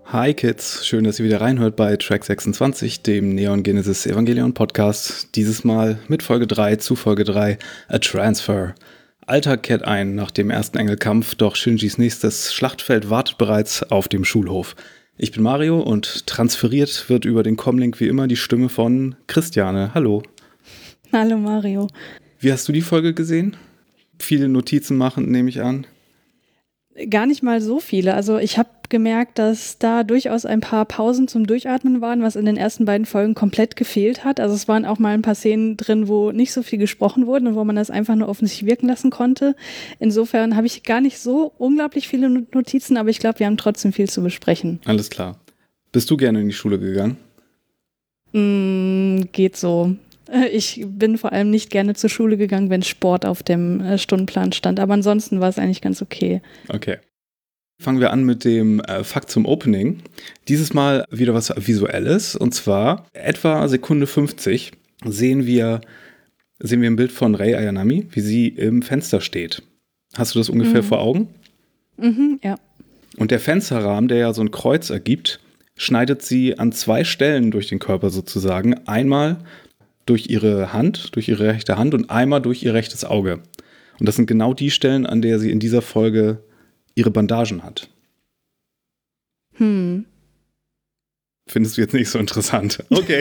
Hi Kids, schön, dass ihr wieder reinhört bei Track 26, dem Neon Genesis Evangelion Podcast. Dieses Mal mit Folge 3 zu Folge 3, A Transfer. Alltag kehrt ein nach dem ersten Engelkampf, doch Shinjis nächstes Schlachtfeld wartet bereits auf dem Schulhof. Ich bin Mario und transferiert wird über den Comlink wie immer die Stimme von Christiane. Hallo. Hallo Mario. Wie hast du die Folge gesehen? Viele Notizen machen, nehme ich an. Gar nicht mal so viele. Also ich habe gemerkt, dass da durchaus ein paar Pausen zum Durchatmen waren, was in den ersten beiden Folgen komplett gefehlt hat. Also es waren auch mal ein paar Szenen drin, wo nicht so viel gesprochen wurde und wo man das einfach nur auf sich wirken lassen konnte. Insofern habe ich gar nicht so unglaublich viele Notizen, aber ich glaube, wir haben trotzdem viel zu besprechen. Alles klar. Bist du gerne in die Schule gegangen? Geht so. Ich bin vor allem nicht gerne zur Schule gegangen, wenn Sport auf dem Stundenplan stand. Aber ansonsten war es eigentlich ganz okay. Okay. Fangen wir an mit dem Fakt zum Opening. Dieses Mal wieder was Visuelles. Und zwar etwa Sekunde 50 sehen wir ein Bild von Rei Ayanami, wie sie im Fenster steht. Hast du das ungefähr vor Augen? Ja. Und der Fensterrahmen, der ja so ein Kreuz ergibt, schneidet sie an zwei Stellen durch den Körper sozusagen. Einmal durch ihre Hand, durch ihre rechte Hand und einmal durch ihr rechtes Auge. Und das sind genau die Stellen, an der sie in dieser Folge ihre Bandagen hat. Findest du jetzt nicht so interessant? Okay.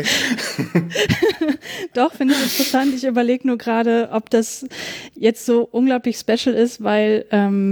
Doch, finde ich interessant. Ich überlege nur gerade, ob das jetzt so unglaublich special ist, weil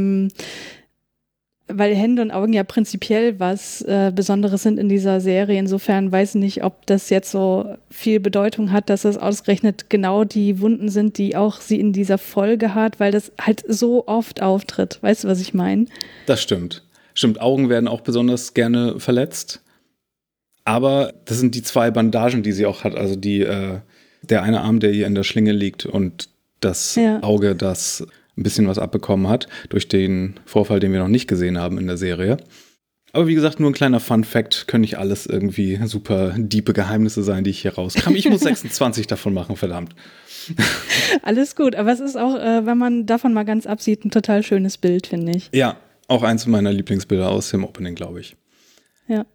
Hände und Augen ja prinzipiell was Besonderes sind in dieser Serie. Insofern weiß ich nicht, ob das jetzt so viel Bedeutung hat, dass es ausgerechnet genau die Wunden sind, die auch sie in dieser Folge hat, weil das halt so oft auftritt. Weißt du, was ich meine? Das stimmt. Stimmt, Augen werden auch besonders gerne verletzt. Aber das sind die zwei Bandagen, die sie auch hat. Also der eine Arm, der ihr in der Schlinge liegt und das Auge, das ein bisschen was abbekommen hat durch den Vorfall, den wir noch nicht gesehen haben in der Serie. Aber wie gesagt, nur ein kleiner Fun-Fact, können nicht alles irgendwie super diepe Geheimnisse sein, die ich hier rauskam. Ich muss 26 davon machen, verdammt. Alles gut, aber es ist auch, wenn man davon mal ganz absieht, ein total schönes Bild, finde ich. Ja, auch eins meiner Lieblingsbilder aus dem Opening, glaube ich. Ja.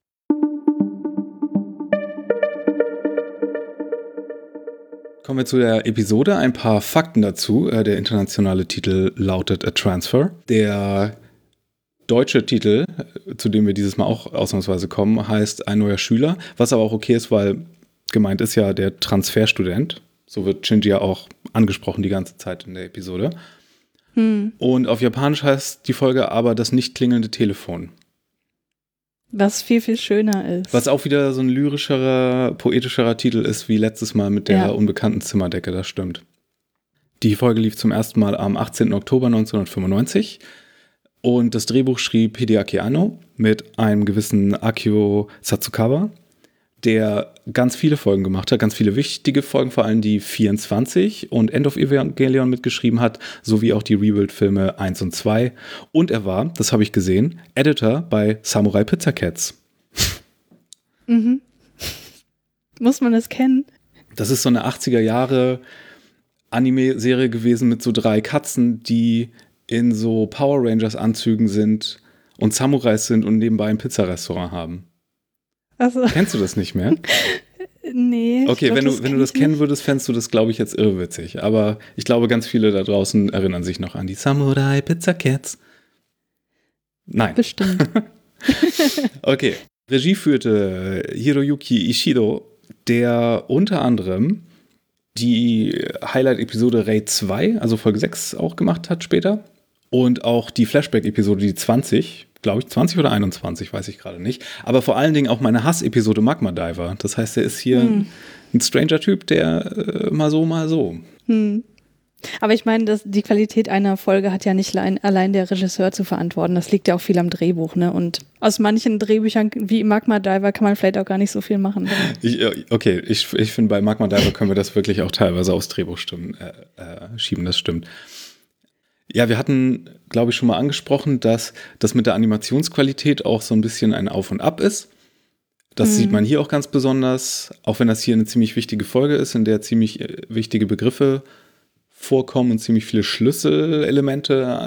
Kommen wir zu der Episode. Ein paar Fakten dazu. Der internationale Titel lautet A Transfer. Der deutsche Titel, zu dem wir dieses Mal auch ausnahmsweise kommen, heißt Ein neuer Schüler. Was aber auch okay ist, weil gemeint ist ja der Transferstudent. So wird Shinji ja auch angesprochen die ganze Zeit in der Episode. Und auf Japanisch heißt die Folge aber das nicht klingelnde Telefon. Was viel, viel schöner ist. Was auch wieder so ein lyrischerer, poetischerer Titel ist, wie letztes Mal mit der unbekannten Zimmerdecke, das stimmt. Die Folge lief zum ersten Mal am 18. Oktober 1995 und das Drehbuch schrieb Hideaki Anno mit einem gewissen Akio Satsukawa, der ganz viele Folgen gemacht hat, ganz viele wichtige Folgen, vor allem die 24 und End of Evangelion mitgeschrieben hat, sowie auch die Rebuild-Filme 1 und 2. Und er war, das habe ich gesehen, Editor bei Samurai Pizza Cats. Muss man das kennen? Das ist so eine 80er Jahre Anime-Serie gewesen mit so 3 Katzen, die in so Power Rangers-Anzügen sind und Samurais sind und nebenbei ein Pizzarestaurant haben. Also. Kennst du das nicht mehr? Nee. Okay, wenn du das kennen würdest, fändest du das, glaube ich, jetzt irrwitzig. Aber ich glaube, ganz viele da draußen erinnern sich noch an die Samurai Pizza Cats. Nein. Bestimmt. Okay. Regie führte Hiroyuki Ishido, der unter anderem die Highlight-Episode Rei 2, also Folge 6, auch gemacht hat später. Und auch die Flashback-Episode, die 20, glaube ich, 20 oder 21, weiß ich gerade nicht. Aber vor allen Dingen auch meine Hass-Episode Magma Diver. Das heißt, er ist hier ein Stranger-Typ, der mal so, mal so. Aber ich meine, die Qualität einer Folge hat ja nicht allein der Regisseur zu verantworten. Das liegt ja auch viel am Drehbuch, ne? Und aus manchen Drehbüchern wie Magma Diver kann man vielleicht auch gar nicht so viel machen. Ich finde, bei Magma Diver können wir das wirklich auch teilweise aufs Drehbuch schieben, das stimmt. Ja, wir hatten, glaube ich, schon mal angesprochen, dass das mit der Animationsqualität auch so ein bisschen ein Auf und Ab ist. Das sieht man hier auch ganz besonders, auch wenn das hier eine ziemlich wichtige Folge ist, in der ziemlich wichtige Begriffe vorkommen und ziemlich viele Schlüsselelemente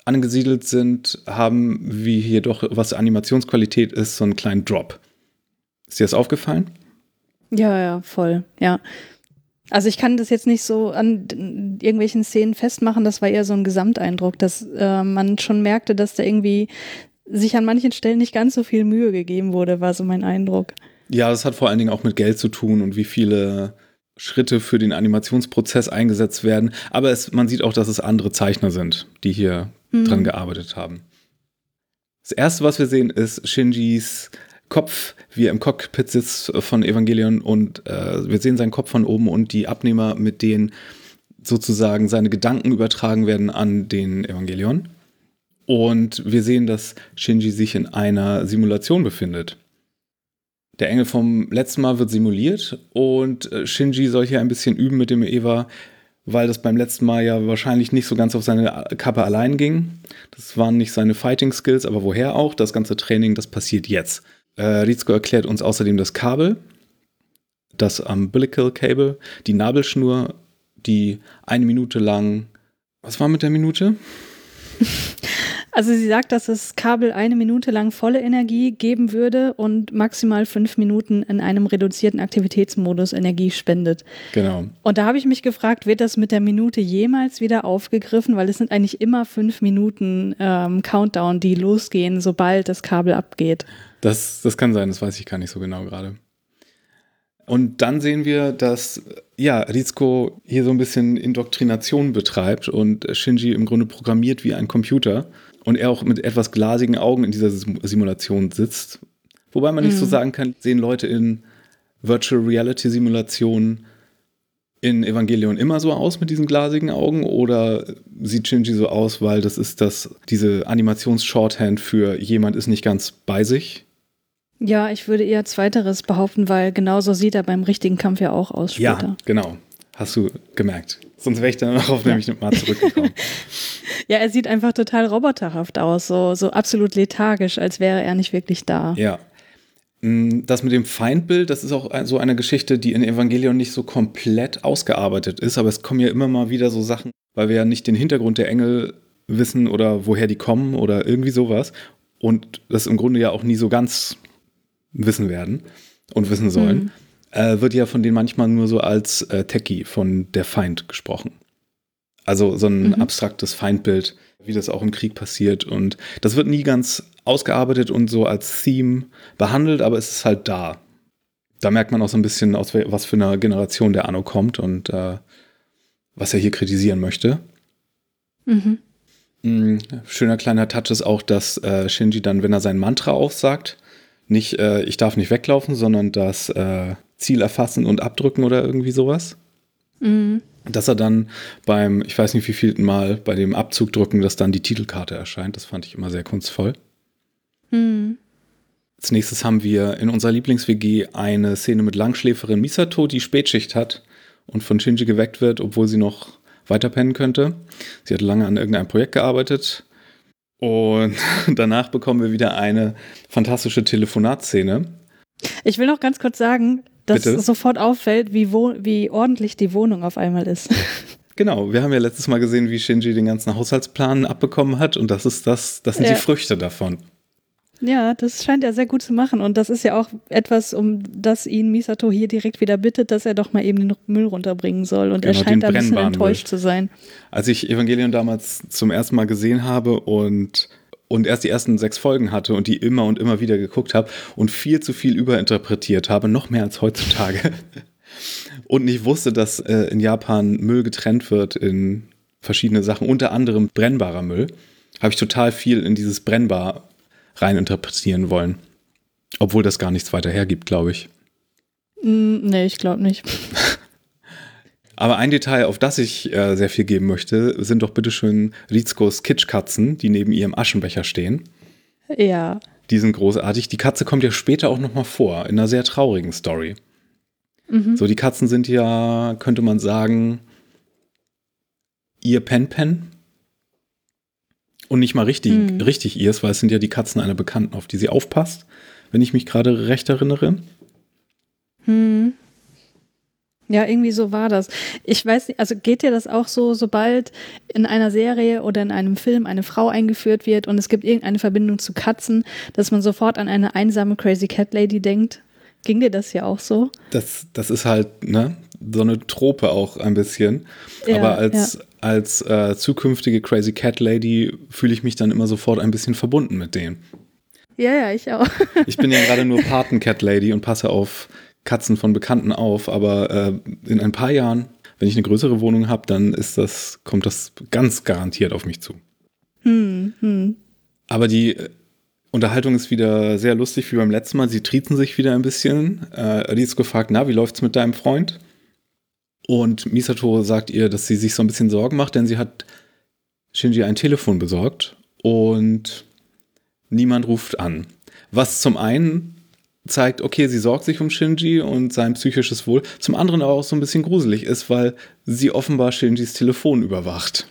angesiedelt sind, haben wir hier doch, was Animationsqualität ist, so einen kleinen Drop. Ist dir das aufgefallen? Ja, voll, ja. Also ich kann das jetzt nicht so an irgendwelchen Szenen festmachen, das war eher so ein Gesamteindruck, dass man schon merkte, dass da irgendwie sich an manchen Stellen nicht ganz so viel Mühe gegeben wurde, war so mein Eindruck. Ja, das hat vor allen Dingen auch mit Geld zu tun und wie viele Schritte für den Animationsprozess eingesetzt werden. Aber man sieht auch, dass es andere Zeichner sind, die hier dran gearbeitet haben. Das erste, was wir sehen, ist Shinjis Kopf, wie er im Cockpit sitzt von Evangelion und wir sehen seinen Kopf von oben und die Abnehmer, mit denen sozusagen seine Gedanken übertragen werden an den Evangelion. Und wir sehen, dass Shinji sich in einer Simulation befindet. Der Engel vom letzten Mal wird simuliert und Shinji soll hier ein bisschen üben mit dem Eva, weil das beim letzten Mal ja wahrscheinlich nicht so ganz auf seine Kappe allein ging. Das waren nicht seine Fighting Skills, aber woher auch? Das ganze Training, das passiert jetzt. Rizko erklärt uns außerdem das Kabel, das Umbilical Cable, die Nabelschnur, die 1 Minute lang. Was war mit der Minute? Also sie sagt, dass das Kabel 1 Minute lang volle Energie geben würde und maximal 5 Minuten in einem reduzierten Aktivitätsmodus Energie spendet. Genau. Und da habe ich mich gefragt, wird das mit der Minute jemals wieder aufgegriffen? Weil es sind eigentlich immer 5 Minuten Countdown, die losgehen, sobald das Kabel abgeht. Das kann sein, das weiß ich gar nicht so genau gerade. Und dann sehen wir, dass Rizko hier so ein bisschen Indoktrination betreibt und Shinji im Grunde programmiert wie ein Computer und er auch mit etwas glasigen Augen in dieser Simulation sitzt. Wobei man nicht so sagen kann, sehen Leute in Virtual Reality Simulationen in Evangelion immer so aus mit diesen glasigen Augen oder sieht Shinji so aus, weil das ist diese Animations-Shorthand für jemand ist nicht ganz bei sich? Ja, ich würde eher Zweiteres behaupten, weil genauso sieht er beim richtigen Kampf ja auch aus später. Ja, genau. Hast du gemerkt. Sonst wäre ich dann darauf nämlich mal zurückgekommen. Ja, er sieht einfach total roboterhaft aus, so absolut lethargisch, als wäre er nicht wirklich da. Ja. Das mit dem Feindbild, das ist auch so eine Geschichte, die in Evangelion nicht so komplett ausgearbeitet ist, aber es kommen ja immer mal wieder so Sachen, weil wir ja nicht den Hintergrund der Engel wissen oder woher die kommen oder irgendwie sowas und das im Grunde ja auch nie so ganz wissen werden und wissen sollen, wird ja von denen manchmal nur so als Techie von der Feind gesprochen. Also so ein abstraktes Feindbild, wie das auch im Krieg passiert. Und das wird nie ganz ausgearbeitet und so als Theme behandelt, aber es ist halt da. Da merkt man auch so ein bisschen, aus was für einer Generation der Anno kommt und was er hier kritisieren möchte. Schöner kleiner Touch ist auch, dass Shinji dann, wenn er sein Mantra aufsagt, nicht ich darf nicht weglaufen, sondern das Ziel erfassen und abdrücken oder irgendwie sowas. Dass er dann beim, ich weiß nicht wie vielten Mal, bei dem Abzug drücken, dass dann die Titelkarte erscheint. Das fand ich immer sehr kunstvoll. Als nächstes haben wir in unserer Lieblings-WG eine Szene mit Langschläferin Misato, die Spätschicht hat und von Shinji geweckt wird, obwohl sie noch weiter pennen könnte. Sie hat lange an irgendeinem Projekt gearbeitet. Und danach bekommen wir wieder eine fantastische Telefonatszene. Ich will noch ganz kurz sagen, dass sofort auffällt, wie ordentlich die Wohnung auf einmal ist. Genau, wir haben ja letztes Mal gesehen, wie Shinji den ganzen Haushaltsplan abbekommen hat und das sind die Früchte davon. Ja, das scheint er sehr gut zu machen und das ist ja auch etwas, um das ihn Misato hier direkt wieder bittet, dass er doch mal eben den Müll runterbringen soll und genau, er scheint da ein bisschen enttäuscht zu sein. Als ich Evangelion damals zum ersten Mal gesehen habe und erst die ersten 6 Folgen hatte und die immer und immer wieder geguckt habe und viel zu viel überinterpretiert habe, noch mehr als heutzutage und nicht wusste, dass in Japan Müll getrennt wird in verschiedene Sachen, unter anderem brennbarer Müll, habe ich total viel in dieses brennbar rein interpretieren wollen. Obwohl das gar nichts weiter hergibt, glaube ich. Nee, ich glaube nicht. Aber ein Detail, auf das ich sehr viel geben möchte, sind doch bitteschön Rizkos Kitschkatzen, die neben ihrem Aschenbecher stehen. Ja. Die sind großartig. Die Katze kommt ja später auch nochmal vor, in einer sehr traurigen Story. So, die Katzen sind ja, könnte man sagen, ihr Pen-Pen. Und nicht mal richtig ihrs, weil es sind ja die Katzen einer Bekannten, auf die sie aufpasst, wenn ich mich gerade recht erinnere. Ja, irgendwie so war das. Ich weiß nicht, also geht dir das auch so, sobald in einer Serie oder in einem Film eine Frau eingeführt wird und es gibt irgendeine Verbindung zu Katzen, dass man sofort an eine einsame Crazy Cat Lady denkt? Ging dir das ja auch so? Das ist halt, ne, so eine Trope auch ein bisschen. Ja, aber als zukünftige Crazy Cat Lady fühle ich mich dann immer sofort ein bisschen verbunden mit denen. Ja, ich auch. Ich bin ja gerade nur Paten-Cat Lady und passe auf Katzen von Bekannten auf, aber in ein paar Jahren, wenn ich eine größere Wohnung habe, dann kommt das ganz garantiert auf mich zu. Aber die Unterhaltung ist wieder sehr lustig wie beim letzten Mal. Sie triezen sich wieder ein bisschen. Die ist gefragt, na, wie läuft's mit deinem Freund? Und Misato sagt ihr, dass sie sich so ein bisschen Sorgen macht, denn sie hat Shinji ein Telefon besorgt und niemand ruft an. Was zum einen zeigt, okay, sie sorgt sich um Shinji und sein psychisches Wohl, zum anderen aber auch so ein bisschen gruselig ist, weil sie offenbar Shinjis Telefon überwacht.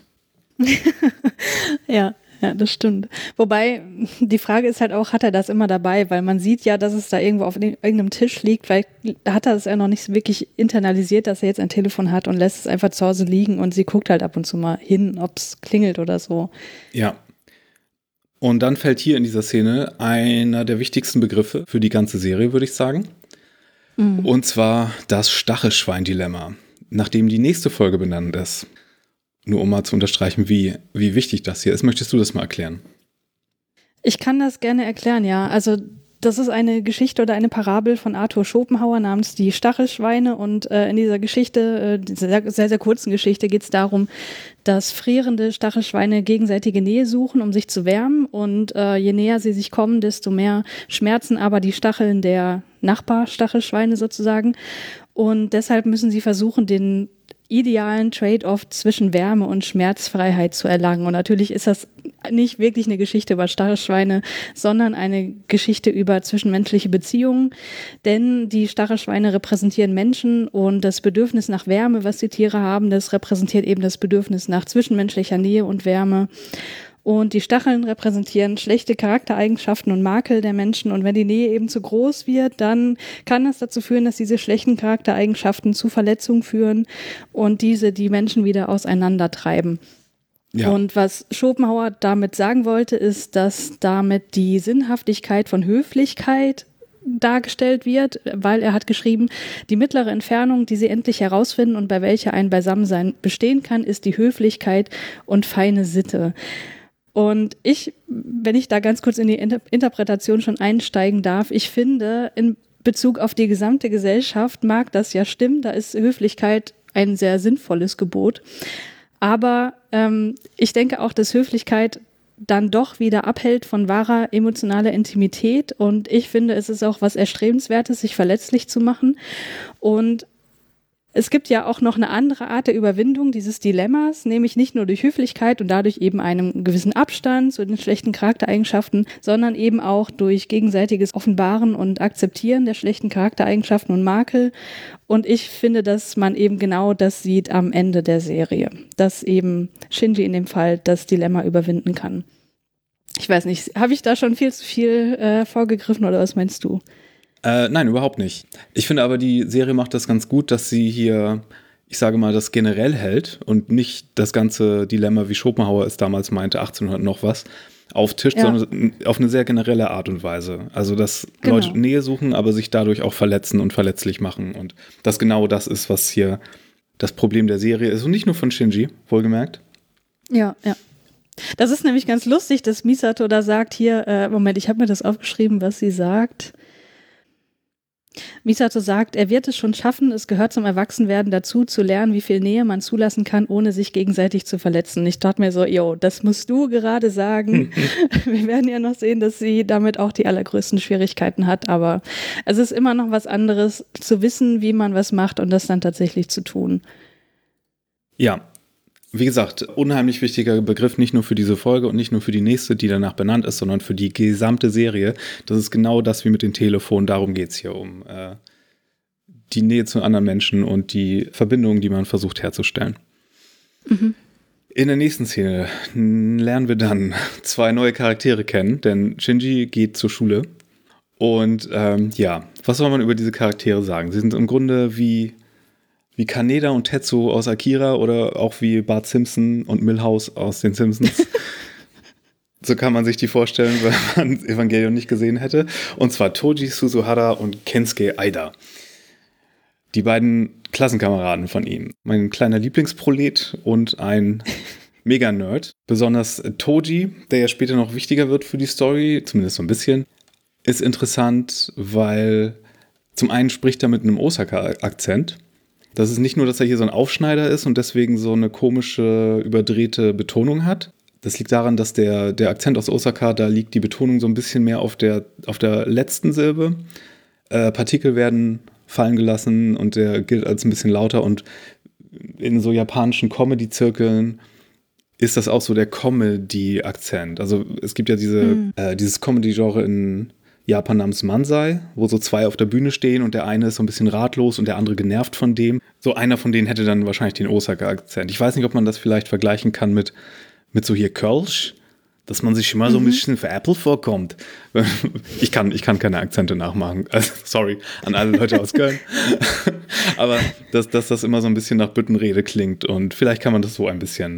Ja, das stimmt. Wobei, die Frage ist halt auch, hat er das immer dabei? Weil man sieht ja, dass es da irgendwo auf irgendeinem Tisch liegt, weil hat er es ja noch nicht wirklich internalisiert, dass er jetzt ein Telefon hat und lässt es einfach zu Hause liegen und sie guckt halt ab und zu mal hin, ob es klingelt oder so. Ja. Und dann fällt hier in dieser Szene einer der wichtigsten Begriffe für die ganze Serie, würde ich sagen. Und zwar das Stachelschwein-Dilemma, nachdem die nächste Folge benannt ist. Nur um mal zu unterstreichen, wie wichtig das hier ist. Möchtest du das mal erklären? Ich kann das gerne erklären, ja. Also das ist eine Geschichte oder eine Parabel von Arthur Schopenhauer namens Die Stachelschweine. Und in dieser Geschichte, dieser sehr, sehr kurzen Geschichte, geht es darum, dass frierende Stachelschweine gegenseitige Nähe suchen, um sich zu wärmen. Und je näher sie sich kommen, desto mehr schmerzen aber die Stacheln der Nachbarstachelschweine sozusagen. Und deshalb müssen sie versuchen, den idealen Trade-off zwischen Wärme und Schmerzfreiheit zu erlangen. Und natürlich ist das nicht wirklich eine Geschichte über Stachelschweine, sondern eine Geschichte über zwischenmenschliche Beziehungen. Denn die Stachelschweine repräsentieren Menschen und das Bedürfnis nach Wärme, was die Tiere haben, das repräsentiert eben das Bedürfnis nach zwischenmenschlicher Nähe und Wärme. Und die Stacheln repräsentieren schlechte Charaktereigenschaften und Makel der Menschen. Und wenn die Nähe eben zu groß wird, dann kann das dazu führen, dass diese schlechten Charaktereigenschaften zu Verletzungen führen und diese die Menschen wieder auseinandertreiben. Ja. Und was Schopenhauer damit sagen wollte, ist, dass damit die Sinnhaftigkeit von Höflichkeit dargestellt wird, weil er hat geschrieben, die mittlere Entfernung, die sie endlich herausfinden und bei welcher ein Beisammensein bestehen kann, ist die Höflichkeit und feine Sitte. Und wenn ich da ganz kurz in die Interpretation schon einsteigen darf, ich finde, in Bezug auf die gesamte Gesellschaft mag das ja stimmen, da ist Höflichkeit ein sehr sinnvolles Gebot. Aber ich denke auch, dass Höflichkeit dann doch wieder abhält von wahrer emotionaler Intimität. Und ich finde, es ist auch was Erstrebenswertes, sich verletzlich zu machen. Und es gibt ja auch noch eine andere Art der Überwindung dieses Dilemmas, nämlich nicht nur durch Höflichkeit und dadurch eben einem gewissen Abstand zu den schlechten Charaktereigenschaften, sondern eben auch durch gegenseitiges Offenbaren und Akzeptieren der schlechten Charaktereigenschaften und Makel. Und ich finde, dass man eben genau das sieht am Ende der Serie, dass eben Shinji in dem Fall das Dilemma überwinden kann. Ich weiß nicht, habe ich da schon viel zu viel vorgegriffen oder was meinst du? Nein, überhaupt nicht. Ich finde aber, die Serie macht das ganz gut, dass sie hier, ich sage mal, das generell hält und nicht das ganze Dilemma, wie Schopenhauer es damals meinte, 1800 noch was, auftischt, sondern auf eine sehr generelle Art und Weise. Also, dass Leute Nähe suchen, aber sich dadurch auch verletzen und verletzlich machen. Und das genau das ist, was hier das Problem der Serie ist. Und nicht nur von Shinji, wohlgemerkt. Ja. Das ist nämlich ganz lustig, dass Misato da sagt, hier, Moment, ich habe mir das aufgeschrieben, was sie sagt. Misato sagt, er wird es schon schaffen, es gehört zum Erwachsenwerden dazu, zu lernen, wie viel Nähe man zulassen kann, ohne sich gegenseitig zu verletzen. Ich dachte mir so, das musst du gerade sagen. Wir werden ja noch sehen, dass sie damit auch die allergrößten Schwierigkeiten hat, aber es ist immer noch was anderes, zu wissen, wie man was macht und das dann tatsächlich zu tun. Ja. Wie gesagt, unheimlich wichtiger Begriff, nicht nur für diese Folge und nicht nur für die nächste, die danach benannt ist, sondern für die gesamte Serie. Das ist genau das wie mit den Telefonen. Darum geht es hier um die Nähe zu anderen Menschen und die Verbindungen, die man versucht herzustellen. Mhm. In der nächsten Szene lernen wir dann 2 neue Charaktere kennen, denn Shinji geht zur Schule. Und was soll man über diese Charaktere sagen? Sie sind im Grunde wie wie Kaneda und Tetsuo aus Akira oder auch wie Bart Simpson und Milhouse aus den Simpsons. So kann man sich die vorstellen, wenn man Evangelion nicht gesehen hätte. Und zwar Toji Suzuhara und Kensuke Aida. Die beiden Klassenkameraden von ihm. Mein kleiner Lieblingsprolet und ein Mega-Nerd. Besonders Toji, der ja später noch wichtiger wird für die Story, zumindest so ein bisschen, ist interessant, weil zum einen spricht er mit einem Osaka-Akzent. Das ist nicht nur, dass er hier so ein Aufschneider ist und deswegen so eine komische, überdrehte Betonung hat. Das liegt daran, dass der Akzent aus Osaka, da liegt die Betonung so ein bisschen mehr auf der letzten Silbe. Partikel werden fallen gelassen und der gilt als ein bisschen lauter. Und in so japanischen Comedy-Zirkeln ist das auch so der Comedy-Akzent. Also es gibt ja dieses Comedy-Genre in Japan namens Mansai, wo so zwei auf der Bühne stehen und der eine ist so ein bisschen ratlos und der andere genervt von dem. So einer von denen hätte dann wahrscheinlich den Osaka-Akzent. Ich weiß nicht, ob man das vielleicht vergleichen kann mit so hier Kölsch, dass man sich immer so ein bisschen für Apple vorkommt. Ich kann keine Akzente nachmachen. Also, sorry an alle Leute aus Köln. Aber dass das immer so ein bisschen nach Büttenrede klingt und vielleicht kann man das so ein bisschen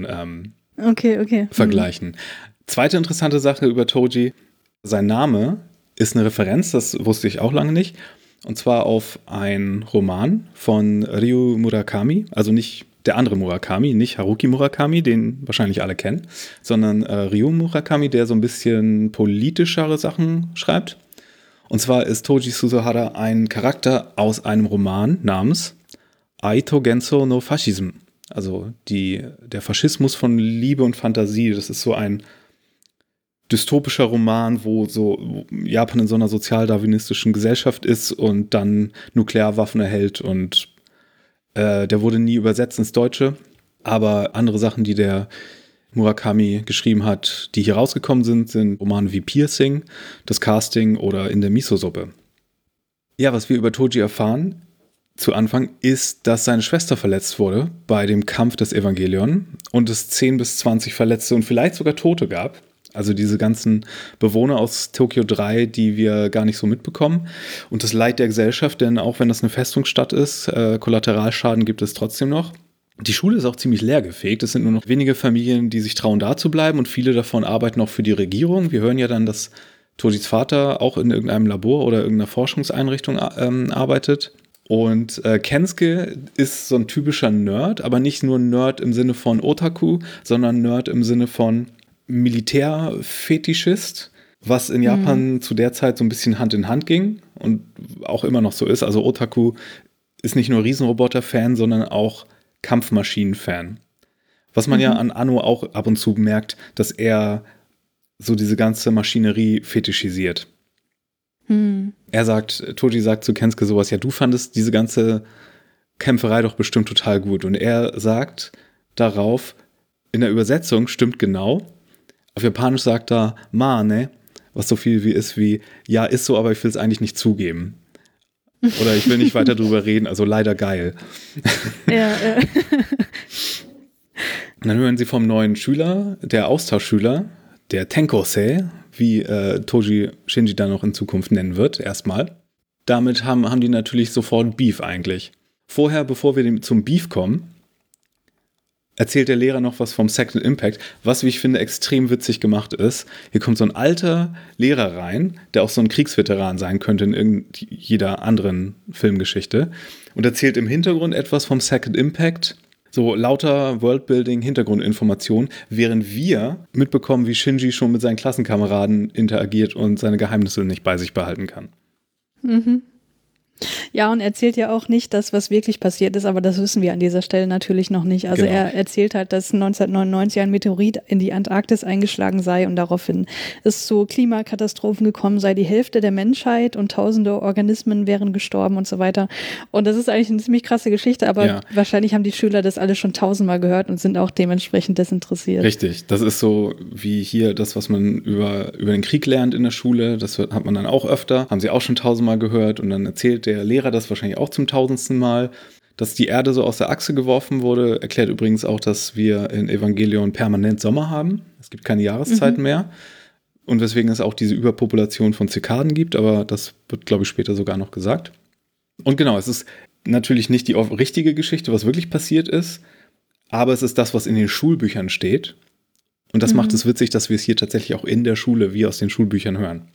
vergleichen. Zweite interessante Sache über Toji. Sein Name ist eine Referenz, das wusste ich auch lange nicht, und zwar auf einen Roman von Ryu Murakami, also nicht der andere Murakami, nicht Haruki Murakami, den wahrscheinlich alle kennen, sondern Ryu Murakami, der so ein bisschen politischere Sachen schreibt. Und zwar ist Toji Suzuhara ein Charakter aus einem Roman namens Aito Genso no Fascism, also der Faschismus von Liebe und Fantasie. Das ist so ein dystopischer Roman, wo Japan in so einer sozialdarwinistischen Gesellschaft ist und dann Nuklearwaffen erhält und der wurde nie übersetzt ins Deutsche, aber andere Sachen, die der Murakami geschrieben hat, die hier rausgekommen sind Romane wie Piercing, Das Casting oder In der Miso-Suppe. Ja, was wir über Toji erfahren zu Anfang ist, dass seine Schwester verletzt wurde bei dem Kampf des Evangelion und es 10 bis 20 Verletzte und vielleicht sogar Tote gab. Also diese ganzen Bewohner aus Tokio 3, die wir gar nicht so mitbekommen. Und das Leid der Gesellschaft, denn auch wenn das eine Festungsstadt ist, Kollateralschaden gibt es trotzdem noch. Die Schule ist auch ziemlich leergefegt. Es sind nur noch wenige Familien, die sich trauen, da zu bleiben. Und viele davon arbeiten auch für die Regierung. Wir hören ja dann, dass Tojis Vater auch in irgendeinem Labor oder irgendeiner Forschungseinrichtung arbeitet. Und Kensuke ist so ein typischer Nerd, aber nicht nur Nerd im Sinne von Otaku, sondern Nerd im Sinne von Militärfetischist, was in Japan zu der Zeit so ein bisschen Hand in Hand ging und auch immer noch so ist. Also Otaku ist nicht nur Riesenroboter-Fan, sondern auch Kampfmaschinen-Fan. Was man ja an Anno auch ab und zu merkt, dass er so diese ganze Maschinerie fetischisiert. Toji sagt zu Kensuke sowas, ja, du fandest diese ganze Kämpferei doch bestimmt total gut. Und er sagt darauf, in der Übersetzung stimmt genau, auf Japanisch sagt er ne, was so viel wie ja, ist so, aber ich will es eigentlich nicht zugeben. Oder ich will nicht weiter drüber reden, also leider geil. Ja. Und dann hören sie vom neuen Schüler, der Austauschschüler, der Tenkosei, wie Toji Shinji dann noch in Zukunft nennen wird, erstmal. Damit haben die natürlich sofort Beef eigentlich. Vorher, bevor wir zum Beef kommen, erzählt der Lehrer noch was vom Second Impact, was, wie ich finde, extrem witzig gemacht ist. Hier kommt so ein alter Lehrer rein, der auch so ein Kriegsveteran sein könnte in jeder anderen Filmgeschichte und erzählt im Hintergrund etwas vom Second Impact, so lauter Worldbuilding, Hintergrundinformationen, während wir mitbekommen, wie Shinji schon mit seinen Klassenkameraden interagiert und seine Geheimnisse nicht bei sich behalten kann. Ja, und erzählt ja auch nicht das, was wirklich passiert ist, aber das wissen wir an dieser Stelle natürlich noch nicht. Also Er erzählt halt, dass 1999 ein Meteorit in die Antarktis eingeschlagen sei und daraufhin es zu Klimakatastrophen gekommen sei, die Hälfte der Menschheit und tausende Organismen wären gestorben und so weiter. Und das ist eigentlich eine ziemlich krasse Geschichte, aber wahrscheinlich haben die Schüler das alle schon 1000-mal gehört und sind auch dementsprechend desinteressiert. Richtig, das ist so wie hier das, was man über den Krieg lernt in der Schule, das hat man dann auch öfter, haben sie auch schon 1000-mal gehört und dann erzählt der Lehrer das wahrscheinlich auch zum 1000. Mal. Dass die Erde so aus der Achse geworfen wurde, erklärt übrigens auch, dass wir in Evangelion permanent Sommer haben. Es gibt keine Jahreszeiten mehr. Und weswegen es auch diese Überpopulation von Zikaden gibt, aber das wird, glaube ich, später sogar noch gesagt. Und genau, es ist natürlich nicht die richtige Geschichte, was wirklich passiert ist, aber es ist das, was in den Schulbüchern steht. Und das macht es witzig, dass wir es hier tatsächlich auch in der Schule wie aus den Schulbüchern hören.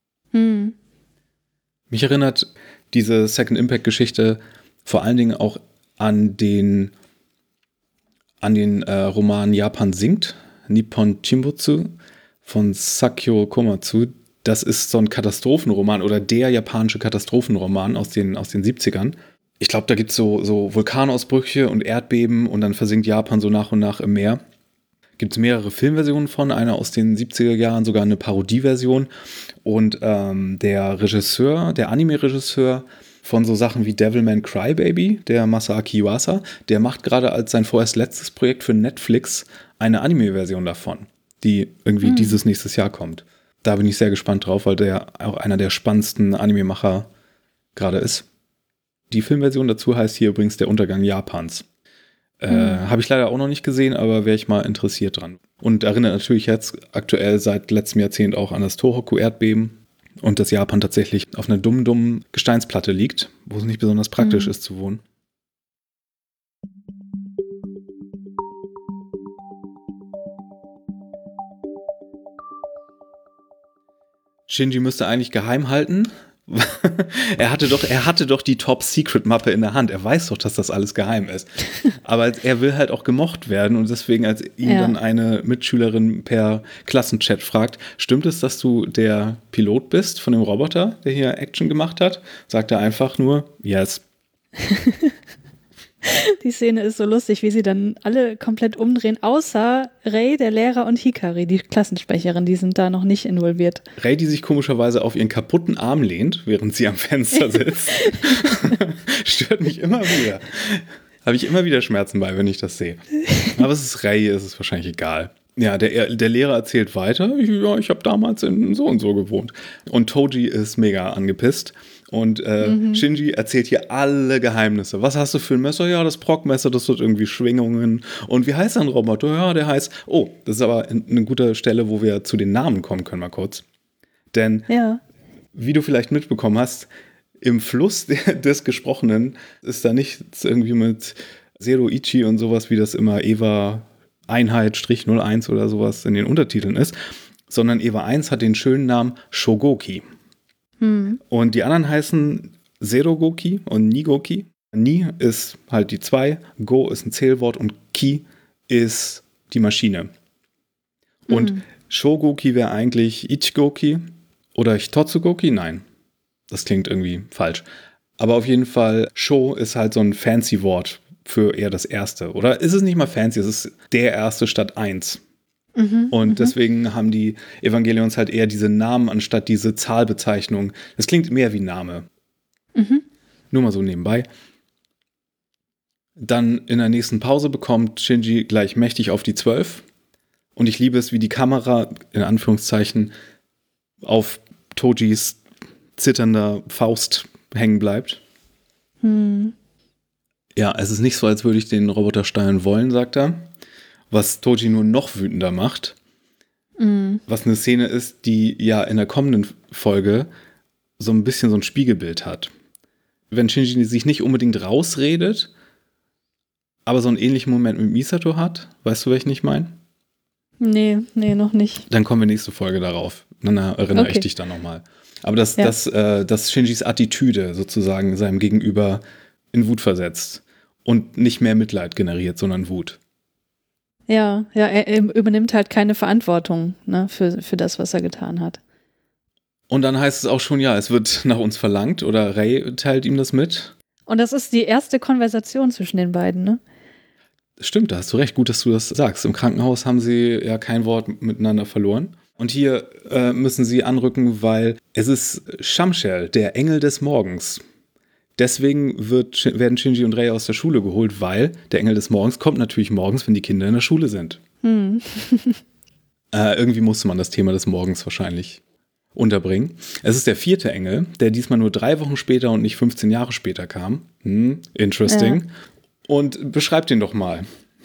Mich erinnert diese Second Impact-Geschichte vor allen Dingen auch an den Roman Japan singt, Nippon Chimbutsu von Sakyo Komatsu. Das ist so ein Katastrophenroman oder der japanische Katastrophenroman aus den 70ern. Ich glaube, da gibt es so Vulkanausbrüche und Erdbeben und dann versinkt Japan so nach und nach im Meer. Gibt es mehrere Filmversionen von, einer aus den 70er Jahren, sogar eine Parodieversion. Und der Regisseur, der Anime-Regisseur von so Sachen wie Devilman Crybaby, der Masaaki Yuasa, der macht gerade als sein vorerst letztes Projekt für Netflix eine Anime-Version davon, die irgendwie dieses nächstes Jahr kommt. Da bin ich sehr gespannt drauf, weil der auch einer der spannendsten Anime-Macher gerade ist. Die Filmversion dazu heißt hier übrigens Der Untergang Japans. Habe ich leider auch noch nicht gesehen, aber wäre ich mal interessiert dran. Und erinnert natürlich jetzt aktuell seit letztem Jahrzehnt auch an das Tohoku-Erdbeben und dass Japan tatsächlich auf einer dummen Gesteinsplatte liegt, wo es nicht besonders praktisch ist zu wohnen. Shinji müsste eigentlich geheim halten. Er hatte doch die Top-Secret-Mappe in der Hand. Er weiß doch, dass das alles geheim ist. Aber er will halt auch gemocht werden und deswegen, als ihn dann eine Mitschülerin per Klassenchat fragt, stimmt es, dass du der Pilot bist von dem Roboter, der hier Action gemacht hat? Sagt er einfach nur, yes. Die Szene ist so lustig, wie sie dann alle komplett umdrehen, außer Rei, der Lehrer, und Hikari, die Klassensprecherin, die sind da noch nicht involviert. Rei, die sich komischerweise auf ihren kaputten Arm lehnt, während sie am Fenster sitzt, stört mich immer wieder. Habe ich immer wieder Schmerzen bei, wenn ich das sehe. Aber es ist Rei, ist es wahrscheinlich egal. Ja, der Lehrer erzählt weiter, ich habe damals in so und so gewohnt. Und Toji ist mega angepisst. Und Shinji erzählt hier alle Geheimnisse. Was hast du für ein Messer? Ja, das Proc-Messer, das hat irgendwie Schwingungen. Und wie heißt dein Roboter? Ja, der heißt... Oh, das ist aber eine gute Stelle, wo wir zu den Namen kommen können, mal kurz. Denn, wie du vielleicht mitbekommen hast, im Fluss des Gesprochenen ist da nichts irgendwie mit Zero-Ichi und sowas, wie das immer Eva Einheit -01 oder sowas in den Untertiteln ist, sondern Eva 1 hat den schönen Namen Shogoki. Und die anderen heißen Zerogoki und Nigoki. Ni ist halt die 2, Go ist ein Zählwort und Ki ist die Maschine. Und Shogoki wäre eigentlich Ichigoki oder Hitotsugoki? Nein, das klingt irgendwie falsch. Aber auf jeden Fall, Sho ist halt so ein fancy Wort für eher das Erste. Oder ist es nicht mal fancy, es ist der Erste statt 1. Und deswegen haben die Evangelions halt eher diese Namen anstatt diese Zahlbezeichnung. Das klingt mehr wie Name. Nur mal so nebenbei. Dann in der nächsten Pause bekommt Shinji gleich mächtig auf die 12. Und ich liebe es, wie die Kamera, in Anführungszeichen, auf Tojis zitternder Faust hängen bleibt. Ja, es ist nicht so, als würde ich den Roboter steuern wollen, sagt er. Was Toji nur noch wütender macht. Was eine Szene ist, die ja in der kommenden Folge so ein bisschen so ein Spiegelbild hat. Wenn Shinji sich nicht unbedingt rausredet, aber so einen ähnlichen Moment mit Misato hat, weißt du, welchen ich meine? Nee, noch nicht. Dann kommen wir nächste Folge darauf. Dann erinnere ich dich dann nochmal. Aber dass Shinjis Attitüde sozusagen seinem Gegenüber in Wut versetzt und nicht mehr Mitleid generiert, sondern Wut. Ja, er übernimmt halt keine Verantwortung, ne, für das, was er getan hat. Und dann heißt es auch schon, ja, es wird nach uns verlangt oder Rei teilt ihm das mit. Und das ist die erste Konversation zwischen den beiden, ne? Stimmt, da hast du recht, gut, dass du das sagst. Im Krankenhaus haben sie ja kein Wort miteinander verloren. Und hier müssen sie anrücken, weil es ist Shamshel, der Engel des Morgens. Deswegen werden Shinji und Rei aus der Schule geholt, weil der Engel des Morgens kommt natürlich morgens, wenn die Kinder in der Schule sind. Irgendwie musste man das Thema des Morgens wahrscheinlich unterbringen. Es ist der 4. Engel, der diesmal nur 3 Wochen später und nicht 15 Jahre später kam. Interesting. Ja. Und beschreib den doch mal.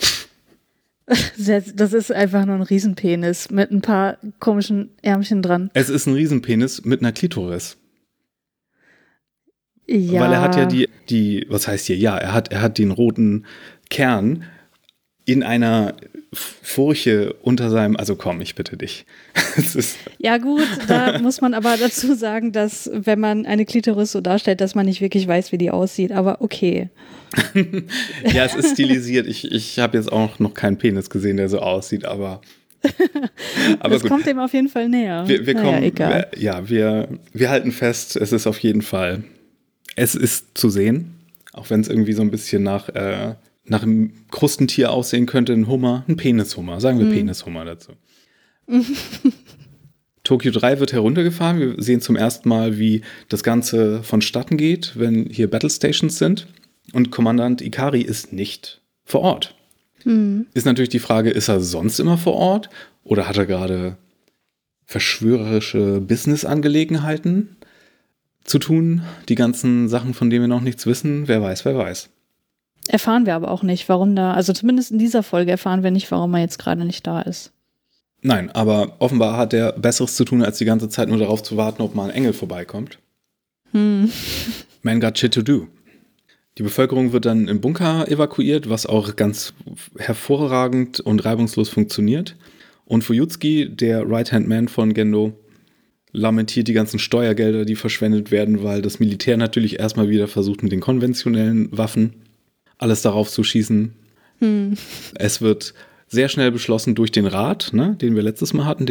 Das ist einfach nur ein Riesenpenis mit ein paar komischen Ärmchen dran. Es ist ein Riesenpenis mit einer Klitoris. Ja. Weil er hat ja was heißt hier? Ja, er hat den roten Kern in einer Furche unter seinem, also komm, ich bitte dich. Ja gut, da muss man aber dazu sagen, dass wenn man eine Klitoris so darstellt, dass man nicht wirklich weiß, wie die aussieht, aber okay. Ja, es ist stilisiert. Ich habe jetzt auch noch keinen Penis gesehen, der so aussieht, aber das gut. Kommt dem auf jeden Fall näher. Egal. Wir halten fest, es ist auf jeden Fall, es ist zu sehen, auch wenn es irgendwie so ein bisschen nach einem Krustentier aussehen könnte, ein Hummer, ein Penishummer, sagen wir Penishummer dazu. Tokyo 3 wird heruntergefahren. Wir sehen zum ersten Mal, wie das Ganze vonstatten geht, wenn hier Battle Stations sind. Und Kommandant Ikari ist nicht vor Ort. Ist natürlich die Frage, ist er sonst immer vor Ort? Oder hat er gerade verschwörerische Business-Angelegenheiten zu tun? Die ganzen Sachen, von denen wir noch nichts wissen, wer weiß. Erfahren wir aber auch nicht, warum da, also zumindest in dieser Folge erfahren wir nicht, warum er jetzt gerade nicht da ist. Nein, aber offenbar hat er Besseres zu tun, als die ganze Zeit nur darauf zu warten, ob mal ein Engel vorbeikommt. Man got shit to do. Die Bevölkerung wird dann im Bunker evakuiert, was auch ganz hervorragend und reibungslos funktioniert. Und Fuyutsuki, der Right-Hand-Man von Gendo, lamentiert die ganzen Steuergelder, die verschwendet werden, weil das Militär natürlich erstmal wieder versucht, mit den konventionellen Waffen alles darauf zu schießen. Es wird sehr schnell beschlossen durch den Rat, ne, den wir letztes Mal hatten,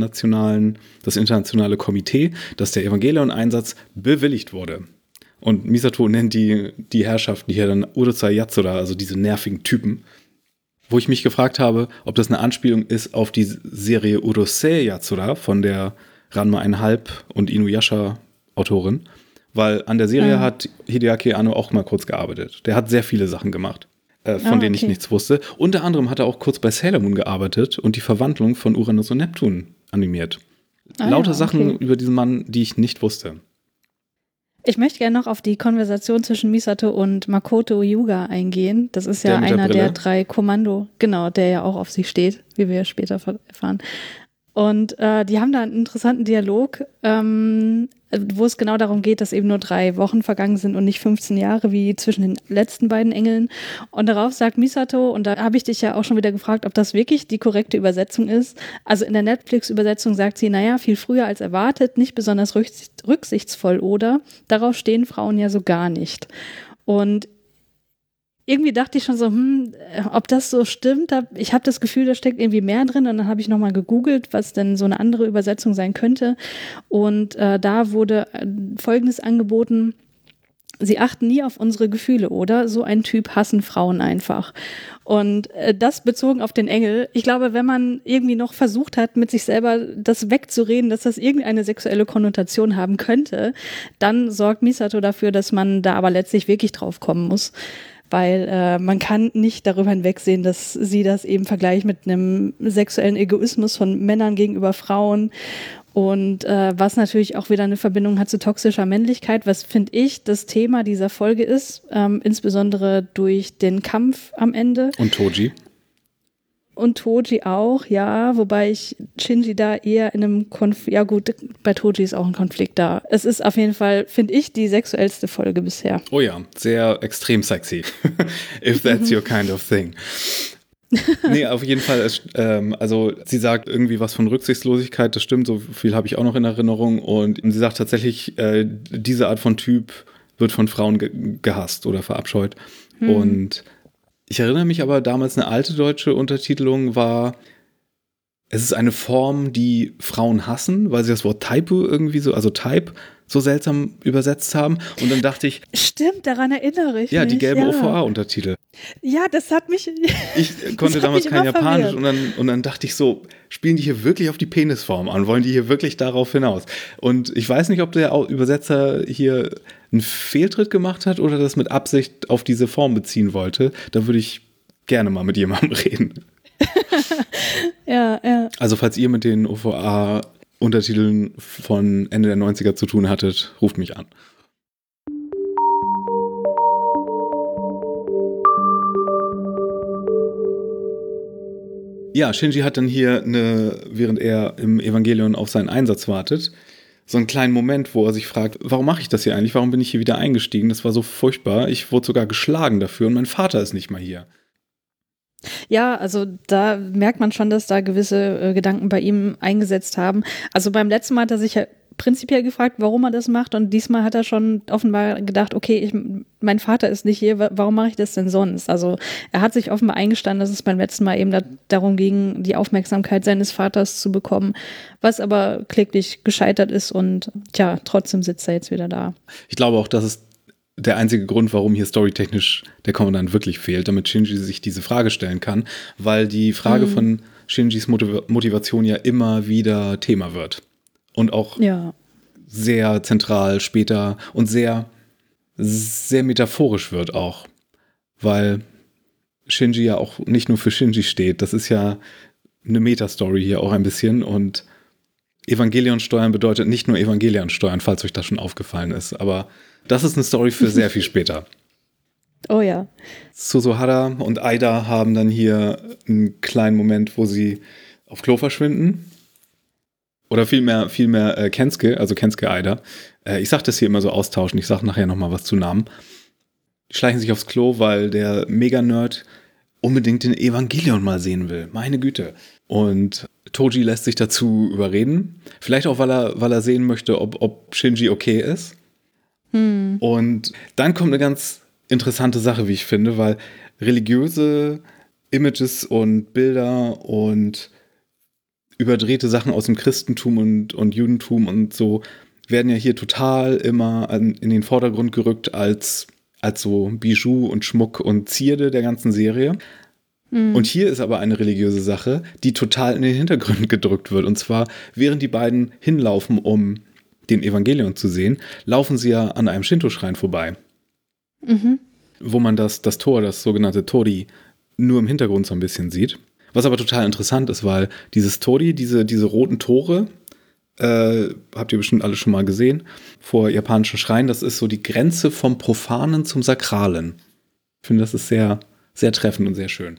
das internationale Komitee, dass der Evangelion-Einsatz bewilligt wurde. Und Misato nennt die Herrschaften hier dann Urusei Yatsura, also diese nervigen Typen. Wo ich mich gefragt habe, ob das eine Anspielung ist auf die Serie Urusei Yatsura von der Ranma 1,5 und Inuyasha Autorin. Weil an der Serie hat Hideaki Anno auch mal kurz gearbeitet. Der hat sehr viele Sachen gemacht, von denen ich nichts wusste. Unter anderem hat er auch kurz bei Sailor Moon gearbeitet und die Verwandlung von Uranus und Neptun animiert. Lauter Sachen über diesen Mann, die ich nicht wusste. Ich möchte gerne noch auf die Konversation zwischen Misato und Makoto Yuga eingehen. Das ist ja einer der 3 Kommando, genau, der ja auch auf sie steht, wie wir später erfahren. Und die haben da einen interessanten Dialog, wo es genau darum geht, dass eben nur 3 Wochen vergangen sind und nicht 15 Jahre wie zwischen den letzten beiden Engeln. Und darauf sagt Misato, und da habe ich dich ja auch schon wieder gefragt, ob das wirklich die korrekte Übersetzung ist. Also in der Netflix-Übersetzung sagt sie, naja, viel früher als erwartet, nicht besonders rücksichtsvoll, oder? Darauf stehen Frauen ja so gar nicht. Und irgendwie dachte ich schon so, ob das so stimmt. Ich habe das Gefühl, da steckt irgendwie mehr drin. Und dann habe ich nochmal gegoogelt, was denn so eine andere Übersetzung sein könnte. Und da wurde Folgendes angeboten: Sie achten nie auf unsere Gefühle, oder? So ein Typ hassen Frauen einfach. Und das bezogen auf den Engel. Ich glaube, wenn man irgendwie noch versucht hat, mit sich selber das wegzureden, dass das irgendeine sexuelle Konnotation haben könnte, dann sorgt Misato dafür, dass man da aber letztlich wirklich drauf kommen muss. Weil man kann nicht darüber hinwegsehen, dass sie das eben vergleicht mit einem sexuellen Egoismus von Männern gegenüber Frauen und was natürlich auch wieder eine Verbindung hat zu toxischer Männlichkeit, was, finde ich, das Thema dieser Folge ist, insbesondere durch den Kampf am Ende. Und Toji. Und Toji auch, ja, wobei ich Shinji da eher in einem Konflikt, ja gut, bei Toji ist auch ein Konflikt da. Es ist auf jeden Fall, finde ich, die sexuellste Folge bisher. Oh ja, sehr extrem sexy. If that's your kind of thing. Nee, auf jeden Fall, also sie sagt irgendwie was von Rücksichtslosigkeit, das stimmt, so viel habe ich auch noch in Erinnerung. Und sie sagt tatsächlich, diese Art von Typ wird von Frauen gehasst oder verabscheut. Und ich erinnere mich aber, damals eine alte deutsche Untertitelung war, es ist eine Form, die Frauen hassen, weil sie das Wort Type irgendwie so, also Type, so seltsam übersetzt haben. Und dann dachte ich... Stimmt, daran erinnere ich mich. Ja, die gelben OVA-Untertitel. Ja, das hat mich... Ich konnte damals kein Japanisch und dann dachte ich so, spielen die hier wirklich auf die Penisform an? Wollen die hier wirklich darauf hinaus? Und ich weiß nicht, ob der Übersetzer hier einen Fehltritt gemacht hat oder das mit Absicht auf diese Form beziehen wollte. Da würde ich gerne mal mit jemandem reden. Ja. Also falls ihr mit den OVA-Untertiteln von Ende der 90er zu tun hattet, ruft mich an. Ja, Shinji hat dann hier während er im Evangelion auf seinen Einsatz wartet, so einen kleinen Moment, wo er sich fragt, warum mache ich das hier eigentlich? Warum bin ich hier wieder eingestiegen? Das war so furchtbar. Ich wurde sogar geschlagen dafür und mein Vater ist nicht mal hier. Ja, also da merkt man schon, dass da gewisse Gedanken bei ihm eingesetzt haben. Also beim letzten Mal hat er sich ja prinzipiell gefragt, warum er das macht, und diesmal hat er schon offenbar gedacht, okay, mein Vater ist nicht hier, warum mache ich das denn sonst? Also er hat sich offenbar eingestanden, dass es beim letzten Mal eben darum ging, die Aufmerksamkeit seines Vaters zu bekommen, was aber kläglich gescheitert ist, und tja, trotzdem sitzt er jetzt wieder da. Ich glaube auch, das ist der einzige Grund, warum hier storytechnisch der Kommandant wirklich fehlt, damit Shinji sich diese Frage stellen kann, weil die Frage von Shinjis Motivation ja immer wieder Thema wird. Und auch sehr zentral später und sehr, sehr metaphorisch wird auch. Weil Shinji ja auch nicht nur für Shinji steht. Das ist ja eine Metastory hier auch ein bisschen. Und Evangelion steuern bedeutet nicht nur Evangelion steuern, falls euch das schon aufgefallen ist. Aber das ist eine Story für sehr viel später. Oh ja. Suzuhara und Aida haben dann hier einen kleinen Moment, wo sie auf Klo verschwinden. Oder vielmehr Kensuke, also Kensuke Aida. Ich sag das hier immer so austauschen, ich sag nachher nochmal was zu Namen. Die schleichen sich aufs Klo, weil der Mega-Nerd unbedingt den Evangelion mal sehen will. Meine Güte. Und Toji lässt sich dazu überreden. Vielleicht auch, weil er sehen möchte, ob Shinji okay ist. Und dann kommt eine ganz interessante Sache, wie ich finde, weil religiöse Images und Bilder und überdrehte Sachen aus dem Christentum und Judentum und so werden ja hier total immer in den Vordergrund gerückt als so Bijou und Schmuck und Zierde der ganzen Serie. Und hier ist aber eine religiöse Sache, die total in den Hintergrund gedrückt wird. Und zwar, während die beiden hinlaufen, um den Evangelion zu sehen, laufen sie ja an einem Shinto-Schrein vorbei. Wo man das Tor, das sogenannte Tori, nur im Hintergrund so ein bisschen sieht. Was aber total interessant ist, weil dieses Tori, diese roten Tore, habt ihr bestimmt alle schon mal gesehen, vor japanischen Schreinen, das ist so die Grenze vom Profanen zum Sakralen. Ich finde, das ist sehr, sehr treffend und sehr schön.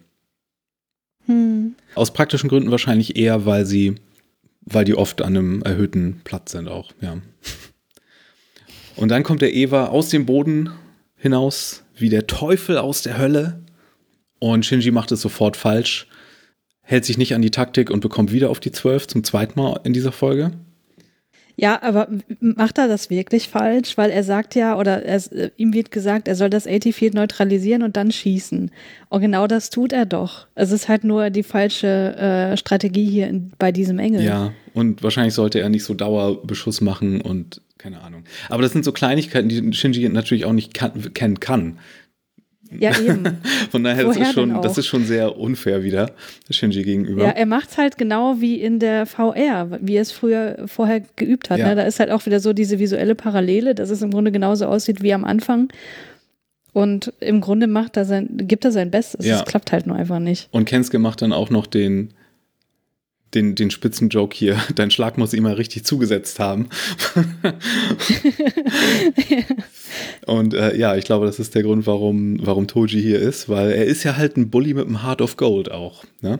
Aus praktischen Gründen wahrscheinlich eher, weil die oft an einem erhöhten Platz sind auch, ja. Und dann kommt der Eva aus dem Boden hinaus, wie der Teufel aus der Hölle. Und Shinji macht es sofort falsch, hält sich nicht an die Taktik und bekommt wieder auf die 12 zum zweiten Mal in dieser Folge. Ja, aber macht er das wirklich falsch? Weil er sagt ja, oder ihm wird gesagt, er soll das AT-Field neutralisieren und dann schießen. Und genau das tut er doch. Es ist halt nur die falsche Strategie hier bei diesem Engel. Ja, und wahrscheinlich sollte er nicht so Dauerbeschuss machen und keine Ahnung. Aber das sind so Kleinigkeiten, die Shinji natürlich auch nicht kennen kann. Ja, eben. Von daher, das ist schon sehr unfair wieder, Shinji gegenüber. Ja, er macht es halt genau wie in der VR, wie er es vorher geübt hat. Ja. Ne? Da ist halt auch wieder so diese visuelle Parallele, dass es im Grunde genauso aussieht wie am Anfang. Und im Grunde gibt er sein Bestes. Es klappt halt nur einfach nicht. Und Kensuke macht dann auch noch den Spitzenjoke hier, dein Schlag muss ihm mal richtig zugesetzt haben. Und ich glaube, das ist der Grund, warum Toji hier ist, weil er ist ja halt ein Bully mit einem Heart of Gold auch. Ne?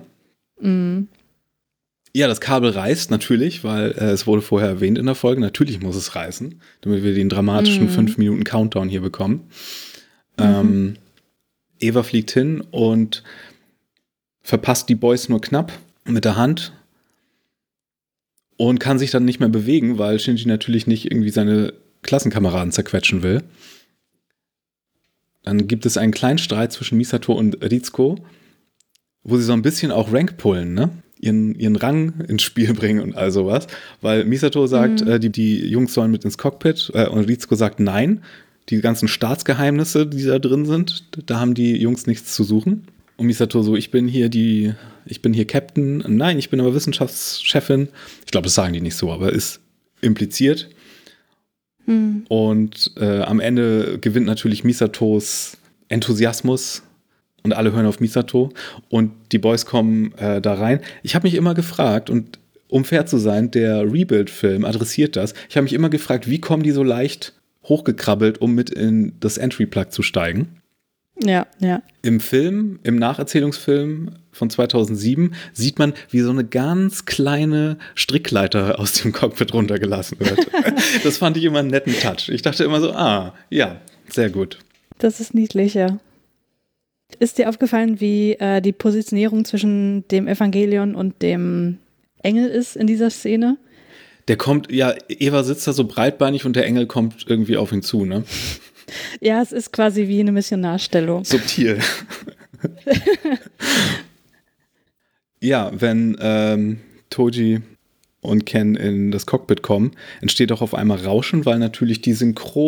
Ja, das Kabel reißt natürlich, weil es wurde vorher erwähnt in der Folge, natürlich muss es reißen, damit wir den dramatischen 5 Minuten Countdown hier bekommen. Eva fliegt hin und verpasst die Boys nur knapp mit der Hand und kann sich dann nicht mehr bewegen, weil Shinji natürlich nicht irgendwie seine Klassenkameraden zerquetschen will. Dann gibt es einen kleinen Streit zwischen Misato und Ritsuko, wo sie so ein bisschen auch Rank pullen, ne? Ihren Rang ins Spiel bringen und all sowas. Weil Misato sagt, die Jungs sollen mit ins Cockpit und Ritsuko sagt nein. Die ganzen Staatsgeheimnisse, die da drin sind, da haben die Jungs nichts zu suchen. Und Misato so, ich bin hier Captain. Nein, ich bin aber Wissenschaftschefin. Ich glaube, das sagen die nicht so, aber ist impliziert. Und am Ende gewinnt natürlich Misatos Enthusiasmus und alle hören auf Misato und die Boys kommen da rein. Ich habe mich immer gefragt, und um fair zu sein, der Rebuild-Film adressiert das. Ich habe mich immer gefragt, wie kommen die so leicht hochgekrabbelt, um mit in das Entry-Plug zu steigen? Ja, ja. Im Nacherzählungsfilm von 2007, sieht man, wie so eine ganz kleine Strickleiter aus dem Cockpit runtergelassen wird. Das fand ich immer einen netten Touch. Ich dachte immer so, ja, sehr gut. Das ist niedlich, ja. Ist dir aufgefallen, wie die Positionierung zwischen dem Evangelion und dem Engel ist in dieser Szene? Der kommt, ja, Eva sitzt da so breitbeinig und der Engel kommt irgendwie auf ihn zu, ne? Ja, es ist quasi wie eine Missionarstellung. Subtil. Ja, wenn Toji und Ken in das Cockpit kommen, entsteht auch auf einmal Rauschen, weil natürlich die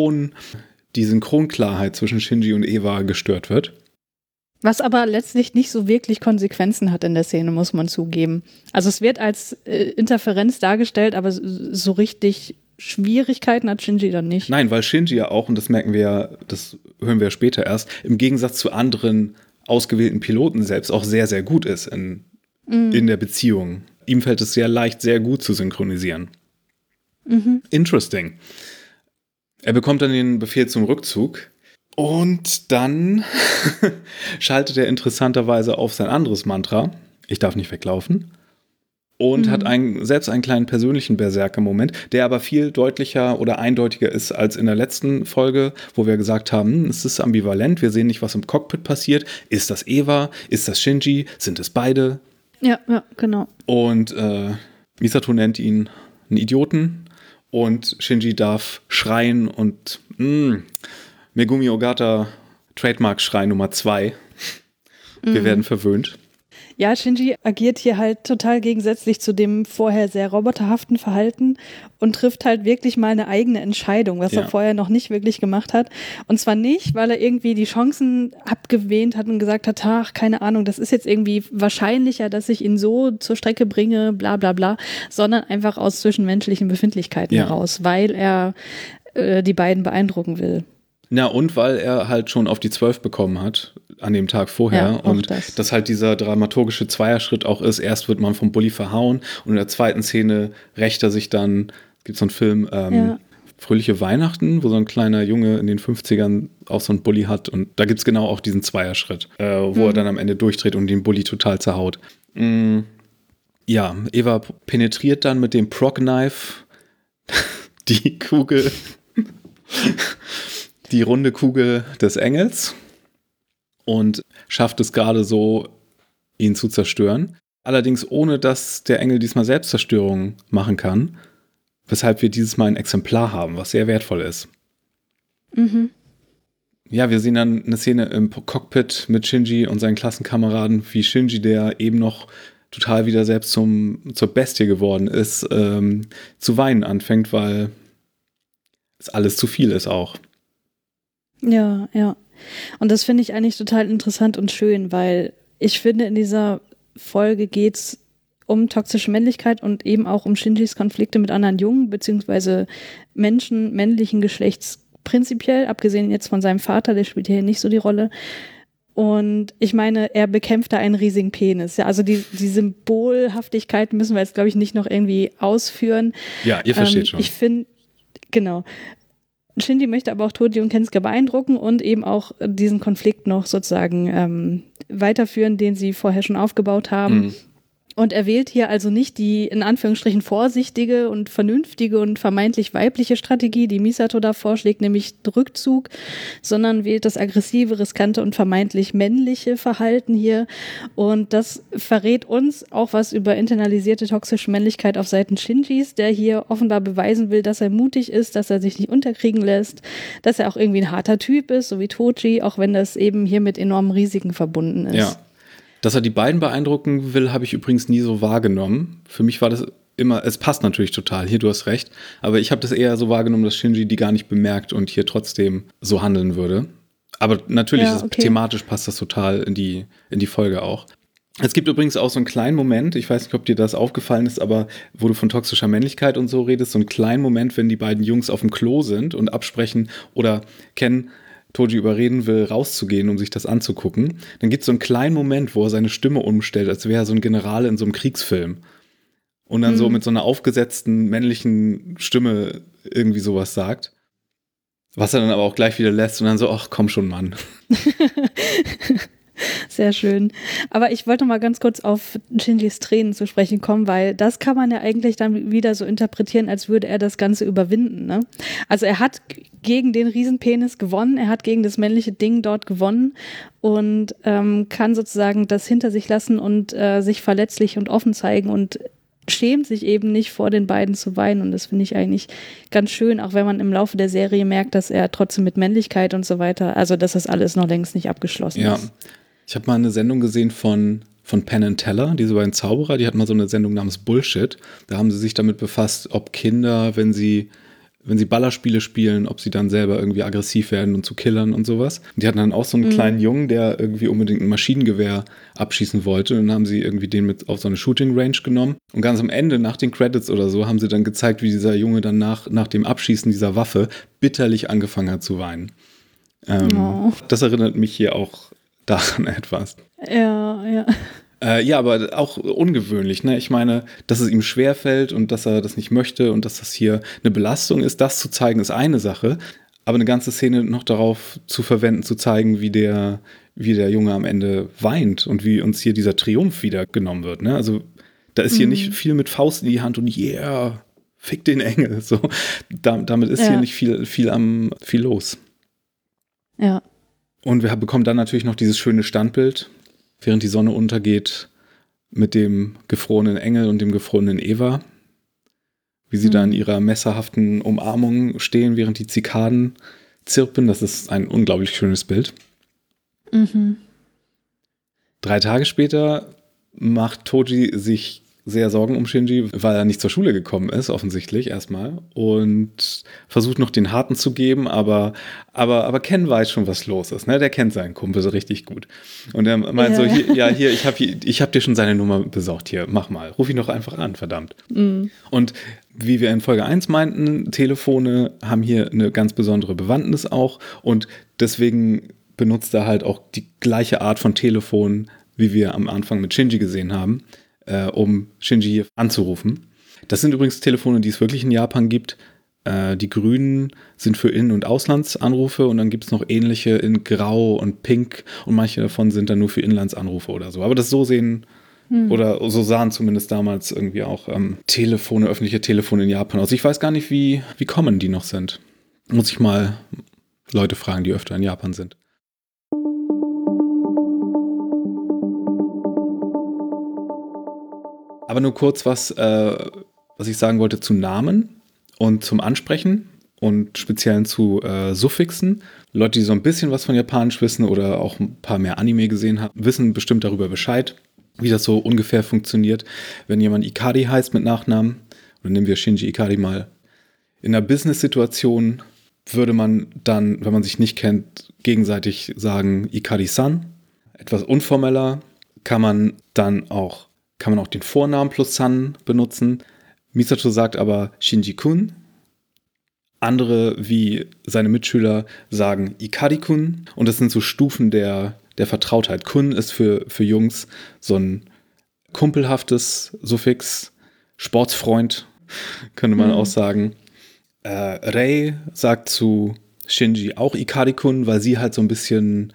Synchronklarheit zwischen Shinji und Eva gestört wird. Was aber letztlich nicht so wirklich Konsequenzen hat in der Szene, muss man zugeben. Also es wird als Interferenz dargestellt, aber so richtig Schwierigkeiten hat Shinji dann nicht. Nein, weil Shinji ja auch, und das merken wir ja, das hören wir ja später erst, im Gegensatz zu anderen ausgewählten Piloten selbst auch sehr, sehr gut ist in der Beziehung. Ihm fällt es sehr leicht, sehr gut zu synchronisieren. Interesting. Er bekommt dann den Befehl zum Rückzug und dann schaltet er interessanterweise auf sein anderes Mantra, ich darf nicht weglaufen, und hat selbst einen kleinen persönlichen Berserker-Moment, der aber viel deutlicher oder eindeutiger ist als in der letzten Folge, wo wir gesagt haben, es ist ambivalent, wir sehen nicht, was im Cockpit passiert. Ist das Eva? Ist das Shinji? Sind es beide? Ja, genau. Und Misato nennt ihn einen Idioten und Shinji darf schreien und Megumi Ogata Trademark-Schrei Nummer 2. Wir werden verwöhnt. Ja, Shinji agiert hier halt total gegensätzlich zu dem vorher sehr roboterhaften Verhalten und trifft halt wirklich mal eine eigene Entscheidung, was er vorher noch nicht wirklich gemacht hat. Und zwar nicht, weil er irgendwie die Chancen abgewähnt hat und gesagt hat, ach, keine Ahnung, das ist jetzt irgendwie wahrscheinlicher, dass ich ihn so zur Strecke bringe, bla bla bla, sondern einfach aus zwischenmenschlichen Befindlichkeiten heraus, weil er die beiden beeindrucken will. Na, und weil er halt schon auf die 12 bekommen hat an dem Tag vorher. Ja, und das halt dieser dramaturgische Zweierschritt auch ist. Erst wird man vom Bully verhauen und in der zweiten Szene rächt er sich dann, gibt es so einen Film, Fröhliche Weihnachten, wo so ein kleiner Junge in den 50ern auch so einen Bully hat. Und da gibt es genau auch diesen Zweierschritt, wo er dann am Ende durchdreht und den Bully total zerhaut. Ja, Eva penetriert dann mit dem Proc-Knife die Kugel, die runde Kugel des Engels und schafft es gerade so, ihn zu zerstören. Allerdings ohne, dass der Engel diesmal Selbstzerstörung machen kann, weshalb wir dieses Mal ein Exemplar haben, was sehr wertvoll ist. Ja, wir sehen dann eine Szene im Cockpit mit Shinji und seinen Klassenkameraden, wie Shinji, der eben noch total wieder selbst zur Bestie geworden ist, zu weinen anfängt, weil es alles zu viel ist auch. Ja. Und das finde ich eigentlich total interessant und schön, weil ich finde, in dieser Folge geht es um toxische Männlichkeit und eben auch um Shinjis Konflikte mit anderen Jungen, beziehungsweise Menschen männlichen Geschlechts prinzipiell, abgesehen jetzt von seinem Vater, der spielt hier nicht so die Rolle. Und ich meine, er bekämpft da einen riesigen Penis. Ja, also die Symbolhaftigkeit müssen wir jetzt, glaube ich, nicht noch irgendwie ausführen. Ja, ihr versteht schon. Ich finde, genau. Shinji möchte aber auch Toji und Kensuke beeindrucken und eben auch diesen Konflikt noch sozusagen weiterführen, den sie vorher schon aufgebaut haben. Und er wählt hier also nicht die, in Anführungsstrichen, vorsichtige und vernünftige und vermeintlich weibliche Strategie, die Misato da vorschlägt, nämlich Rückzug, sondern wählt das aggressive, riskante und vermeintlich männliche Verhalten hier. Und das verrät uns auch was über internalisierte toxische Männlichkeit auf Seiten Shinjis, der hier offenbar beweisen will, dass er mutig ist, dass er sich nicht unterkriegen lässt, dass er auch irgendwie ein harter Typ ist, so wie Toji, auch wenn das eben hier mit enormen Risiken verbunden ist. Ja. Dass er die beiden beeindrucken will, habe ich übrigens nie so wahrgenommen. Für mich war das immer, es passt natürlich total, hier, du hast recht, aber ich habe das eher so wahrgenommen, dass Shinji die gar nicht bemerkt und hier trotzdem so handeln würde. Aber natürlich, thematisch passt das total in die Folge auch. Es gibt übrigens auch so einen kleinen Moment, ich weiß nicht, ob dir das aufgefallen ist, aber wo du von toxischer Männlichkeit und so redest, so einen kleinen Moment, wenn die beiden Jungs auf dem Klo sind und absprechen oder Toji überreden will, rauszugehen, um sich das anzugucken, dann gibt es so einen kleinen Moment, wo er seine Stimme umstellt, als wäre er so ein General in so einem Kriegsfilm. Und dann so mit so einer aufgesetzten männlichen Stimme irgendwie sowas sagt. Was er dann aber auch gleich wieder lässt und dann so, ach komm schon, Mann. Sehr schön. Aber ich wollte noch mal ganz kurz auf Shinjis Tränen zu sprechen kommen, weil das kann man ja eigentlich dann wieder so interpretieren, als würde er das Ganze überwinden. Ne? Also er hat gegen den Riesenpenis gewonnen, er hat gegen das männliche Ding dort gewonnen und kann sozusagen das hinter sich lassen und sich verletzlich und offen zeigen und schämt sich eben nicht, vor den beiden zu weinen. Und das finde ich eigentlich ganz schön, auch wenn man im Laufe der Serie merkt, dass er trotzdem mit Männlichkeit und so weiter, also dass das alles noch längst nicht abgeschlossen ist. Ich habe mal eine Sendung gesehen von Penn & Teller, diese beiden Zauberer, die hatten mal so eine Sendung namens Bullshit. Da haben sie sich damit befasst, ob Kinder, wenn sie Ballerspiele spielen, ob sie dann selber irgendwie aggressiv werden und zu Killern und sowas. Die hatten dann auch so einen kleinen Jungen, der irgendwie unbedingt ein Maschinengewehr abschießen wollte. Und dann haben sie irgendwie den mit auf so eine Shooting Range genommen. Und ganz am Ende, nach den Credits oder so, haben sie dann gezeigt, wie dieser Junge dann nach dem Abschießen dieser Waffe bitterlich angefangen hat zu weinen. Das erinnert mich hier auch daran etwas. Ja. Ja, aber auch ungewöhnlich, ne? Ich meine, dass es ihm schwerfällt und dass er das nicht möchte und dass das hier eine Belastung ist, das zu zeigen, ist eine Sache. Aber eine ganze Szene noch darauf zu verwenden, zu zeigen, wie der Junge am Ende weint und wie uns hier dieser Triumph wieder genommen wird, ne? Also da ist hier nicht viel mit Faust in die Hand und yeah, fick den Engel. So, damit ist hier nicht viel los. Ja. Und wir bekommen dann natürlich noch dieses schöne Standbild, während die Sonne untergeht, mit dem gefrorenen Engel und dem gefrorenen Eva. Wie sie da in ihrer messerhaften Umarmung stehen, während die Zikaden zirpen. Das ist ein unglaublich schönes Bild. 3 Tage später macht Toji sich sehr Sorgen um Shinji, weil er nicht zur Schule gekommen ist, offensichtlich erstmal, und versucht noch den Harten zu geben, aber Ken weiß schon, was los ist, ne? Der kennt seinen Kumpel so richtig gut. Und er meint so, hier, ich hab dir schon seine Nummer besorgt, hier, mach mal, ruf ihn doch einfach an, verdammt. Und wie wir in Folge 1 meinten, Telefone haben hier eine ganz besondere Bewandtnis auch und deswegen benutzt er halt auch die gleiche Art von Telefon, wie wir am Anfang mit Shinji gesehen haben, um Shinji hier anzurufen. Das sind übrigens Telefone, die es wirklich in Japan gibt. Die grünen sind für In- und Auslandsanrufe und dann gibt es noch ähnliche in Grau und Pink und manche davon sind dann nur für Inlandsanrufe oder so. Aber das so sehen oder so sahen zumindest damals irgendwie auch öffentliche Telefone in Japan aus. Ich weiß gar nicht, wie common die noch sind. Muss ich mal Leute fragen, die öfter in Japan sind. Aber nur kurz was ich sagen wollte zu Namen und zum Ansprechen und speziell zu Suffixen. Leute, die so ein bisschen was von Japanisch wissen oder auch ein paar mehr Anime gesehen haben, wissen bestimmt darüber Bescheid, wie das so ungefähr funktioniert, wenn jemand Ikari heißt mit Nachnamen. Oder nehmen wir Shinji Ikari mal. In einer Business-Situation würde man dann, wenn man sich nicht kennt, gegenseitig sagen Ikari-san. Etwas unformeller kann man auch den Vornamen plus San benutzen. Misato sagt aber Shinji-kun. Andere, wie seine Mitschüler, sagen Ikari-kun. Und das sind so Stufen der Vertrautheit. Kun ist für Jungs so ein kumpelhaftes Suffix. Sportsfreund, könnte man auch sagen. Rei sagt zu Shinji auch Ikari-kun, weil sie halt so ein bisschen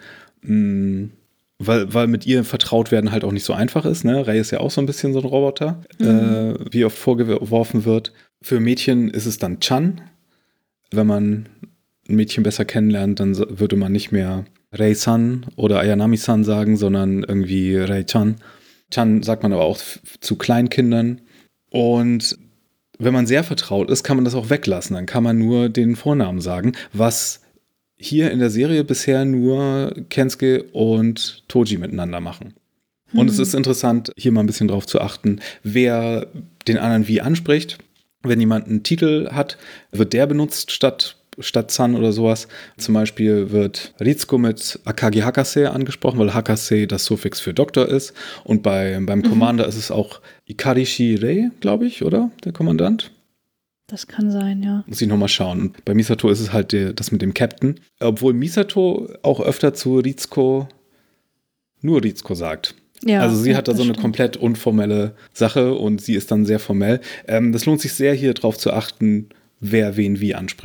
weil mit ihr vertraut werden halt auch nicht so einfach ist. Ne? Rei ist ja auch so ein bisschen so ein Roboter, wie oft vorgeworfen wird. Für Mädchen ist es dann Chan. Wenn man ein Mädchen besser kennenlernt, dann würde man nicht mehr Rei-san oder Ayanami-san sagen, sondern irgendwie Rei-chan. Chan sagt man aber auch zu Kleinkindern. Und wenn man sehr vertraut ist, kann man das auch weglassen. Dann kann man nur den Vornamen sagen, was hier in der Serie bisher nur Kensuke und Toji miteinander machen. Und es ist interessant, hier mal ein bisschen drauf zu achten, wer den anderen wie anspricht. Wenn jemand einen Titel hat, wird der benutzt statt San oder sowas. Zum Beispiel wird Ritsuko mit Akagi Hakase angesprochen, weil Hakase das Suffix für Doktor ist. Und beim Commander ist es auch Ikarishi Rei, glaube ich, oder? Der Kommandant. Das kann sein, ja. Muss ich nochmal schauen. Und bei Misato ist es halt das mit dem Captain. Obwohl Misato auch öfter zu Ritsuko nur Ritsuko sagt. Ja, also sie hat da so eine komplett unformelle Sache und sie ist dann sehr formell. Das lohnt sich sehr, hier drauf zu achten, wer wen wie anspricht.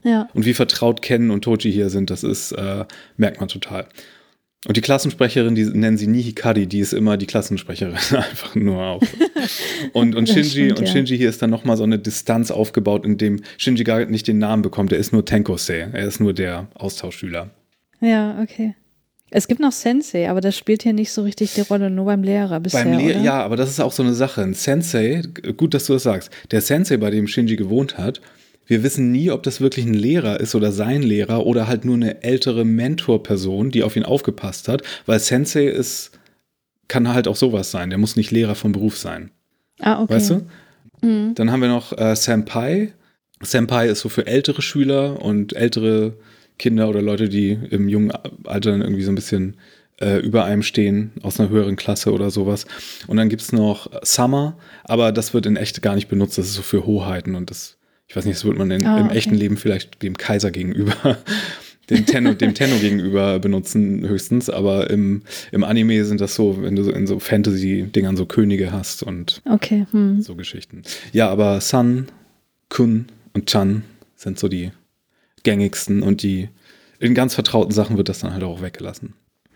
Ja. Und wie vertraut Ken und Toji hier sind, das ist, merkt man total. Und die Klassensprecherin, die nennen sie nie Hikari, die ist immer die Klassensprecherin, einfach nur auf. Und Shinji hier ist dann nochmal so eine Distanz aufgebaut, in dem Shinji gar nicht den Namen bekommt, er ist nur Tenkosei, er ist nur der Austauschschüler. Ja, okay. Es gibt noch Sensei, aber das spielt hier nicht so richtig die Rolle, nur beim Lehrer bisher, oder? Ja, aber das ist auch so eine Sache. Ein Sensei, gut, dass du das sagst, der Sensei, bei dem Shinji gewohnt hat, wir wissen nie, ob das wirklich ein Lehrer ist oder sein Lehrer oder halt nur eine ältere Mentorperson, die auf ihn aufgepasst hat, weil Sensei kann halt auch sowas sein, der muss nicht Lehrer vom Beruf sein. Ah, okay. Weißt du? Mhm. Dann haben wir noch Senpai. Senpai ist so für ältere Schüler und ältere Kinder oder Leute, die im jungen Alter dann irgendwie so ein bisschen über einem stehen, aus einer höheren Klasse oder sowas. Und dann gibt es noch Sama, aber das wird in echt gar nicht benutzt, das ist so für Hoheiten und das, ich weiß nicht, das wird man im echten Leben vielleicht dem Kaiser gegenüber, dem Tenno gegenüber benutzen höchstens, aber im Anime sind das so, wenn du in so Fantasy-Dingern so Könige hast und so Geschichten. Ja, aber San, Kun und Chan sind so die gängigsten und die in ganz vertrauten Sachen wird das dann halt auch weggelassen.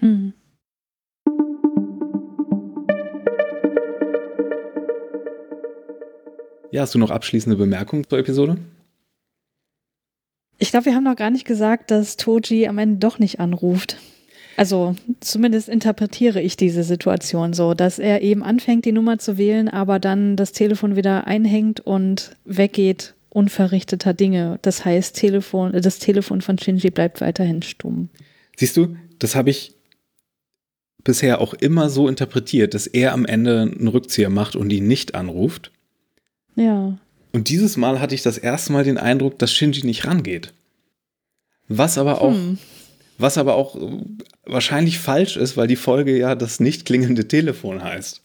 Ja, hast du noch abschließende Bemerkungen zur Episode? Ich glaube, wir haben noch gar nicht gesagt, dass Toji am Ende doch nicht anruft. Also zumindest interpretiere ich diese Situation so, dass er eben anfängt, die Nummer zu wählen, aber dann das Telefon wieder einhängt und weggeht, unverrichteter Dinge. Das heißt, das Telefon von Shinji bleibt weiterhin stumm. Siehst du, das habe ich bisher auch immer so interpretiert, dass er am Ende einen Rückzieher macht und ihn nicht anruft. Ja. Und dieses Mal hatte ich das erste Mal den Eindruck, dass Shinji nicht rangeht. Was aber auch wahrscheinlich falsch ist, weil die Folge ja das nicht klingende Telefon heißt.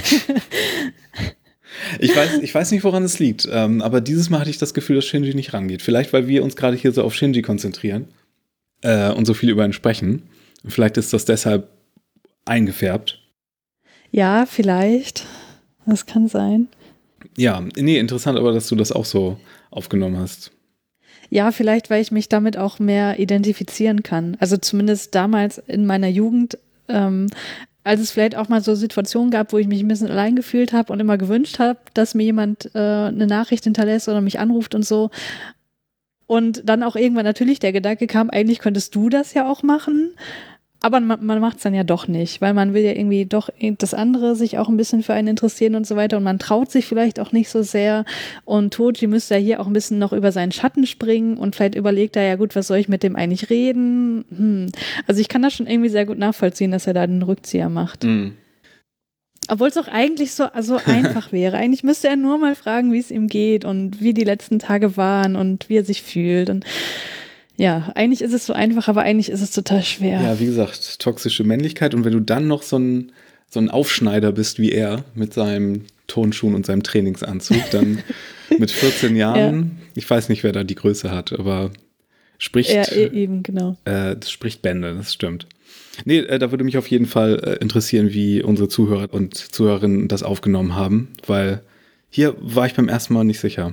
Ich weiß nicht, woran es liegt, aber dieses Mal hatte ich das Gefühl, dass Shinji nicht rangeht. Vielleicht, weil wir uns gerade hier so auf Shinji konzentrieren und so viel über ihn sprechen. Vielleicht ist das deshalb eingefärbt. Ja, vielleicht. Das kann sein. Ja, nee, interessant aber, dass du das auch so aufgenommen hast. Ja, vielleicht, weil ich mich damit auch mehr identifizieren kann. Also zumindest damals in meiner Jugend, als es vielleicht auch mal so Situationen gab, wo ich mich ein bisschen allein gefühlt habe und immer gewünscht habe, dass mir jemand eine Nachricht hinterlässt oder mich anruft und so. Und dann auch irgendwann natürlich der Gedanke kam, eigentlich könntest du das ja auch machen. Aber man macht es dann ja doch nicht, weil man will ja irgendwie doch das andere sich auch ein bisschen für einen interessieren und so weiter und man traut sich vielleicht auch nicht so sehr und Toji müsste ja hier auch ein bisschen noch über seinen Schatten springen und vielleicht überlegt er ja gut, was soll ich mit dem eigentlich reden? Also ich kann das schon irgendwie sehr gut nachvollziehen, dass er da den Rückzieher macht. Obwohl es auch eigentlich so einfach wäre. Eigentlich müsste er nur mal fragen, wie es ihm geht und wie die letzten Tage waren und wie er sich fühlt und ja, eigentlich ist es so einfach, aber eigentlich ist es total schwer. Ja, wie gesagt, toxische Männlichkeit. Und wenn du dann noch so ein Aufschneider bist wie er mit seinem Turnschuhen und seinem Trainingsanzug, dann mit 14 Jahren, ich weiß nicht, wer da die Größe hat, aber spricht, eben, genau. Das spricht Bände, das stimmt. Nee, da würde mich auf jeden Fall interessieren, wie unsere Zuhörer und Zuhörerinnen das aufgenommen haben, weil hier war ich beim ersten Mal nicht sicher.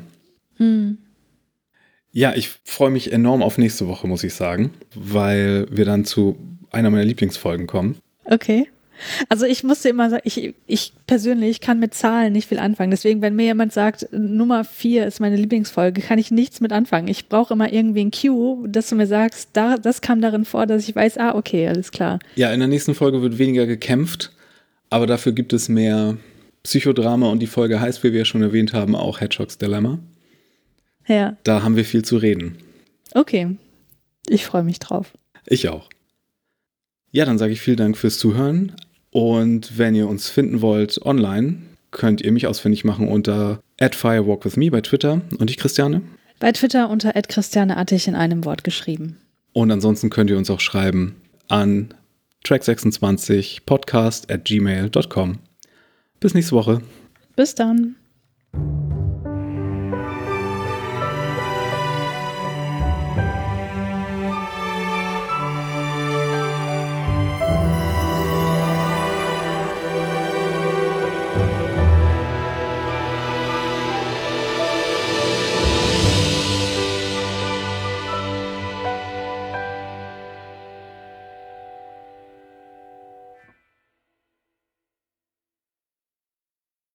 Ja, ich freue mich enorm auf nächste Woche, muss ich sagen, weil wir dann zu einer meiner Lieblingsfolgen kommen. Okay. Also ich musste immer sagen, ich persönlich kann mit Zahlen nicht viel anfangen. Deswegen, wenn mir jemand sagt, Nummer 4 ist meine Lieblingsfolge, kann ich nichts mit anfangen. Ich brauche immer irgendwie ein Cue, dass du mir sagst, das kam darin vor, dass ich weiß, okay, alles klar. Ja, in der nächsten Folge wird weniger gekämpft, aber dafür gibt es mehr Psychodrama und die Folge heißt, wie wir ja schon erwähnt haben, auch Hedgehogs Dilemma. Ja. Da haben wir viel zu reden. Okay, ich freue mich drauf. Ich auch. Ja, dann sage ich vielen Dank fürs Zuhören und wenn ihr uns finden wollt online, könnt ihr mich ausfindig machen unter @firewalkwithme bei Twitter und ich, Christiane? Bei Twitter unter @christianeattig in einem Wort geschrieben. Und ansonsten könnt ihr uns auch schreiben an track26podcast@gmail.com. Bis nächste Woche. Bis dann.